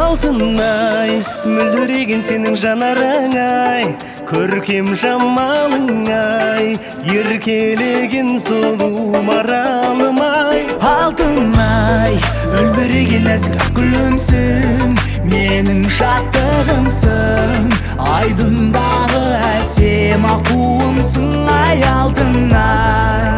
Алтынай, мөлдіреген сенің жанарыңай, көркем жамалыңай, еркелеген сұлу маралымай. Алтынай, үлбіреген нәзік ақ гүлімсің, менің шаттығымсың, айдындағы әсем ақуымсың, ай Алтынай.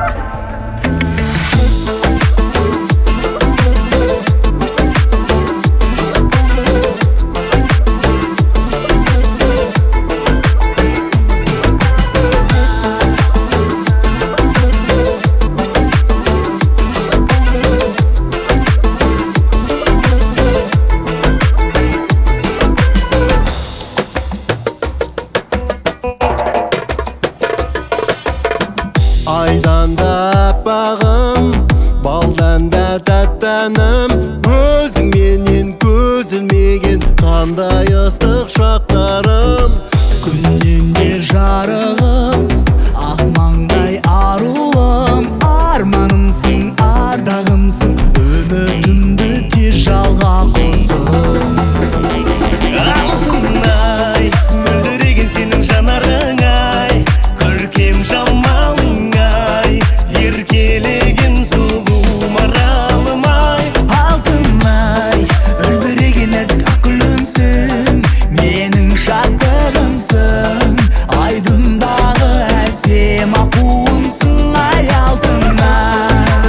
Айдан да аппағым, балдан да тәттәнім, өзің менен көзілмеген қандай ыстық шақтарым. Күннен де жарығым, ақ маңдай аруым, арманымсың, ардағымсың, үмітімді тез жалға қосым. Алтынай, мөлдіреген сенің жанарыңай, көркем жамалыңай, еркелеген сұлу маралымай. Алтынай, үлбіреген нәзік ақ гүлімсің, менің шаттығымсың, айдындағы әсем ақуымсың, ай Алтынай.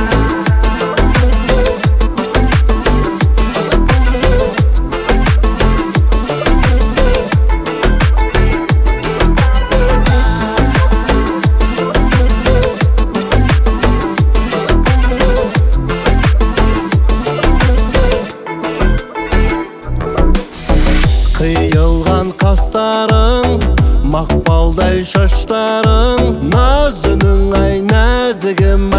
Қиылған қастарың, мақпалдай шаштарың, назының ай нәзігім